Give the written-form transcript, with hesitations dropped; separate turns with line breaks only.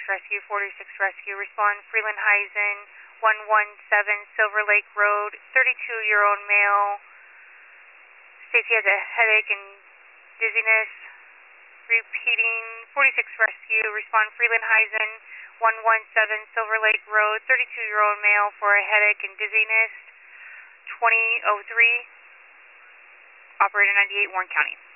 Rescue, 46 Rescue. Respond Freeland Heisen, 117 Silver Lake Road, 32-year-old male. States he has a headache and dizziness. Repeating, 46 Rescue. Respond Freeland Heisen, 117 Silver Lake Road, 32-year-old male for a headache and dizziness. 2003. Operator 98, Warren County.